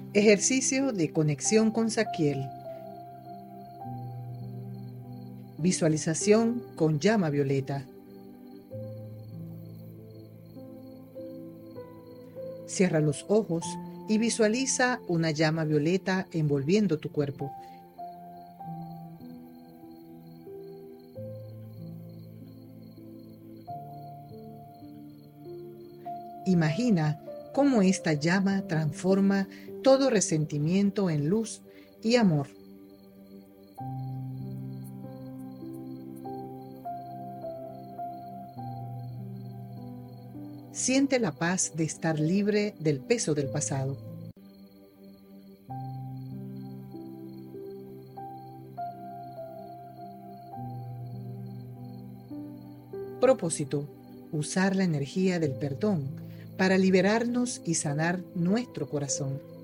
Ejercicio de conexión con Saquiel. Visualización con llama violeta. Cierra los ojos y visualiza una llama violeta envolviendo tu cuerpo. Imagina cómo esta llama transforma todo resentimiento en luz y amor. Siente la paz de estar libre del peso del pasado. Propósito: usar la energía del perdón para liberarnos y sanar nuestro corazón.